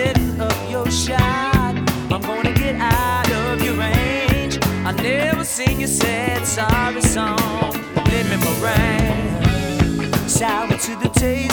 setting up your shot. I'm gonna get out of your range. I never sing your sad sorry song. Let me meringue sour to the taste.